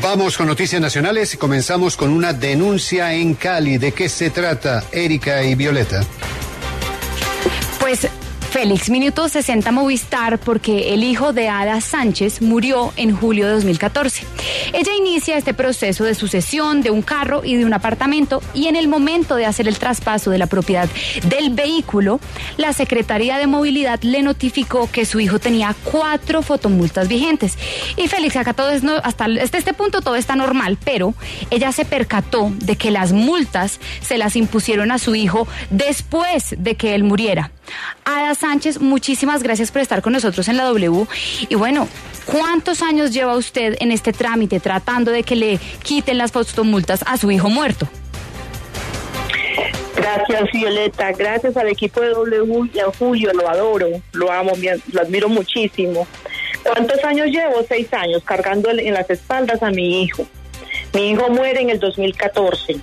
Vamos con noticias nacionales y comenzamos con una denuncia en Cali. ¿De qué se trata, Erika y Violeta? Pues Félix, minuto 60 Movistar, porque el hijo de Ada Sánchez murió en julio de 2014. Ella inicia este proceso de sucesión de un carro y de un apartamento, y en el momento de hacer el traspaso de la propiedad del vehículo, la Secretaría de Movilidad le notificó que su hijo tenía 4 fotomultas vigentes. Y Félix, acá todo es, hasta este punto todo está normal, pero ella se percató de que las multas se las impusieron a su hijo después de que él muriera. Ada Sánchez, muchísimas gracias por estar con nosotros en la W. Y bueno, ¿cuántos años lleva usted en este trámite tratando de que le quiten las fotomultas a su hijo muerto? Gracias, Violeta, gracias al equipo de W y a Julio, lo adoro, lo amo, lo admiro muchísimo. ¿Cuántos años llevo? 6 años cargando en las espaldas a mi hijo. Mi hijo muere en el 2014.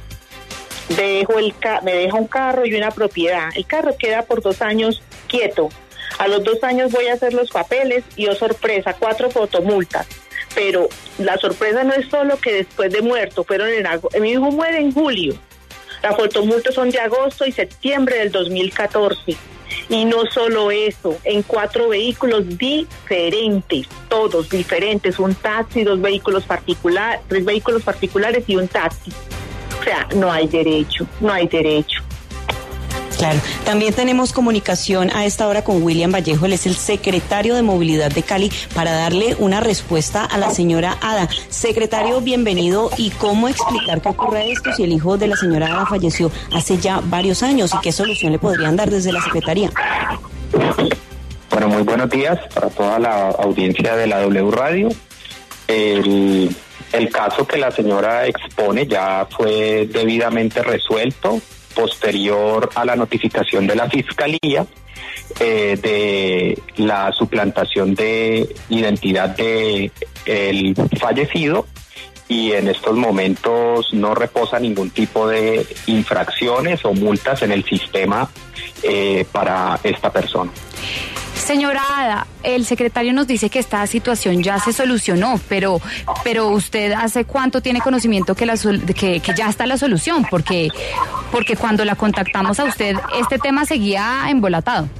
Me deja un carro y una propiedad. El carro queda por 2 años quieto. A los 2 años voy a hacer los papeles y, oh sorpresa, 4 fotomultas. Pero la sorpresa no es solo que después de muerto, mi hijo muere en julio. Las fotomultas son de agosto y septiembre del 2014. Y no solo eso, en 4 vehículos diferentes, todos diferentes, un taxi, 3 vehículos particulares y un taxi. O sea, no hay derecho. Claro, también tenemos comunicación a esta hora con William Vallejo, él es el secretario de Movilidad de Cali, para darle una respuesta a la señora Ada. Secretario, bienvenido. ¿Y cómo explicar qué ocurre esto si el hijo de la señora Ada falleció hace ya varios años y qué solución le podrían dar desde la Secretaría? Bueno, muy buenos días para toda la audiencia de la W Radio. El caso que la señora expone ya fue debidamente resuelto posterior a la notificación de la Fiscalía de la suplantación de identidad de el fallecido, y en estos momentos no reposa ningún tipo de infracciones o multas en el sistema para esta persona. Señora Ada, el secretario nos dice que esta situación ya se solucionó, pero usted ¿hace cuánto tiene conocimiento que ya está la solución? Porque cuando la contactamos a usted, este tema seguía embolatado.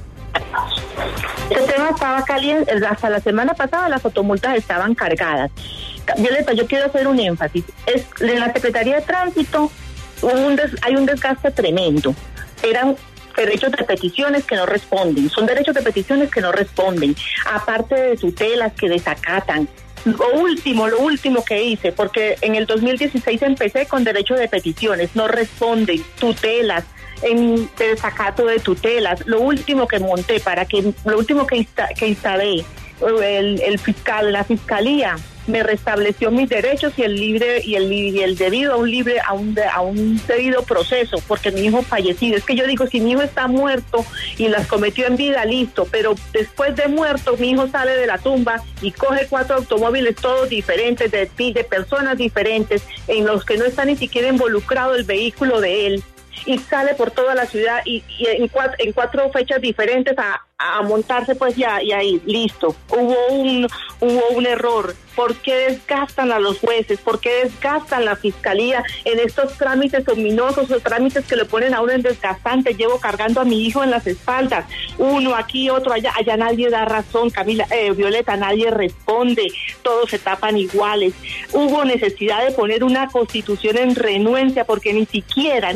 Este tema estaba caliente, hasta la semana pasada las fotomultas estaban cargadas. Violeta, yo quiero hacer un énfasis. En la Secretaría de Tránsito hay un desgaste tremendo. Eran derechos de peticiones que no responden, son derechos de peticiones que no responden, aparte de tutelas que desacatan. Lo último que hice, porque en el 2016 empecé con derechos de peticiones, no responden, tutelas, en desacato de tutelas. Lo último que monté, lo último que instalé, el fiscal, la fiscalía me restableció mis derechos y el debido a un debido proceso, porque mi hijo fallecido. Es que yo digo, si mi hijo está muerto y las cometió en vida, listo, pero después de muerto mi hijo sale de la tumba y coge 4 automóviles todos diferentes, de personas diferentes, en los que no está ni siquiera involucrado el vehículo de él, y sale por toda la ciudad y en 4 fechas diferentes a montarse, pues ya, y ahí, listo. Hubo un error. ¿Por qué desgastan a los jueces? ¿Por qué desgastan la fiscalía en estos trámites ominosos o trámites que le ponen a uno en desgastante? Llevo cargando a mi hijo en las espaldas, uno aquí, otro allá nadie da razón, Violeta, nadie responde, todos se tapan iguales. Hubo necesidad de poner una constitución en renuencia, porque ni siquiera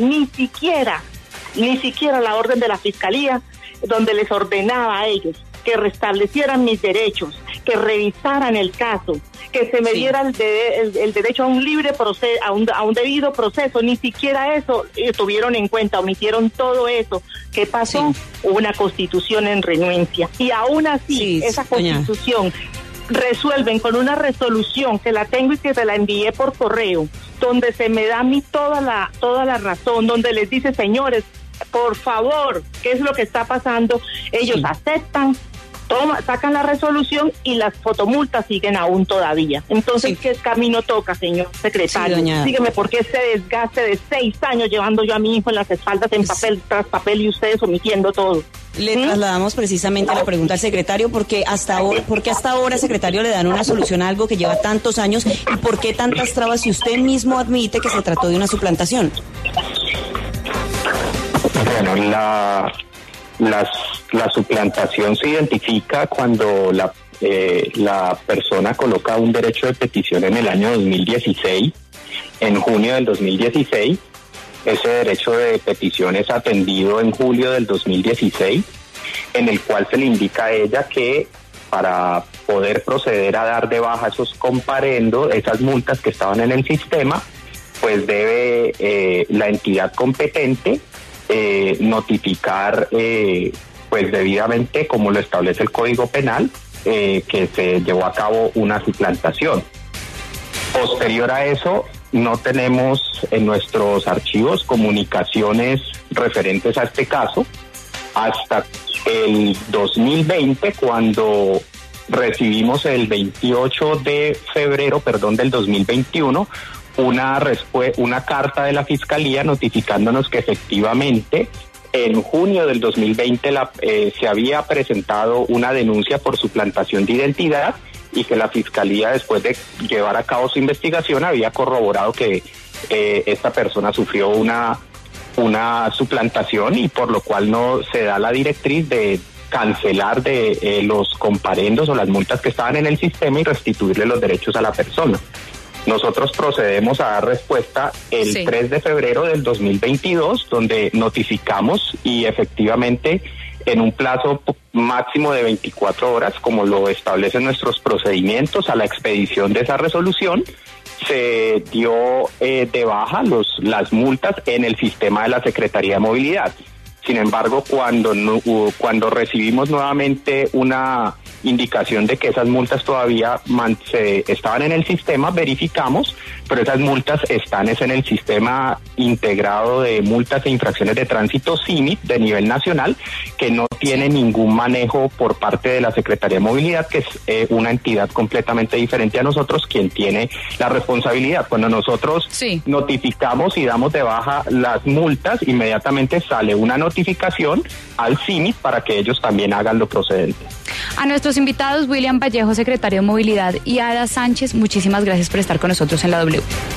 la orden de la fiscalía, donde les ordenaba a ellos que restablecieran mis derechos, que revisaran el caso, que se me diera el derecho a un libre proceso, a un debido proceso. Ni siquiera eso tuvieron en cuenta, omitieron todo eso. ¿Qué pasó? Hubo una constitución en renuencia, y aún así esa constitución resuelven con una resolución que la tengo y que se la envié por correo, donde se me da a mí toda la razón, donde les dice, señores, por favor, ¿qué es lo que está pasando? Ellos aceptan sacan la resolución y las fotomultas siguen aún todavía. Entonces, sí. ¿Qué camino toca, señor secretario? Sí, sígueme, porque este desgaste de 6 años llevando yo a mi hijo en las espaldas en papel tras papel y ustedes omitiendo todo. Le trasladamos precisamente la pregunta al secretario, porque hasta ahora, secretario, le dan una solución a algo que lleva tantos años, y por qué tantas trabas si usted mismo admite que se trató de una suplantación. Bueno, la suplantación se identifica cuando la persona coloca un derecho de petición en el año 2016, en junio del 2016. Ese derecho de petición es atendido en julio del 2016, en el cual se le indica a ella que para poder proceder a dar de baja esos comparendos, esas multas que estaban en el sistema, pues debe la entidad competente notificar pues debidamente, como lo establece el Código Penal, que se llevó a cabo una suplantación. Posterior a eso, no tenemos en nuestros archivos comunicaciones referentes a este caso hasta el 2020, cuando recibimos el 28 de febrero, del 2021, una carta de la Fiscalía notificándonos que efectivamente en junio del 2020 se había presentado una denuncia por suplantación de identidad, y que la Fiscalía, después de llevar a cabo su investigación, había corroborado que esta persona sufrió una suplantación, y por lo cual no se da la directriz de cancelar de los comparendos o las multas que estaban en el sistema y restituirle los derechos a la persona. Nosotros procedemos a dar respuesta el 3 de febrero del 2022, donde notificamos y efectivamente en un plazo máximo de 24 horas, como lo establecen nuestros procedimientos, a la expedición de esa resolución, se dio de baja las multas en el sistema de la Secretaría de Movilidad. Sin embargo, cuando recibimos nuevamente una indicación de que esas multas todavía estaban en el sistema, verificamos, pero esas multas están en el sistema integrado de multas e infracciones de tránsito CIMIT de nivel nacional, que no tiene ningún manejo por parte de la Secretaría de Movilidad, que es una entidad completamente diferente a nosotros, quien tiene la responsabilidad. Cuando nosotros notificamos y damos de baja las multas, inmediatamente sale una notificación al CIMIT para que ellos también hagan lo procedente. A nuestros invitados, William Vallejo, secretario de Movilidad, y Ada Sánchez, muchísimas gracias por estar con nosotros en la W.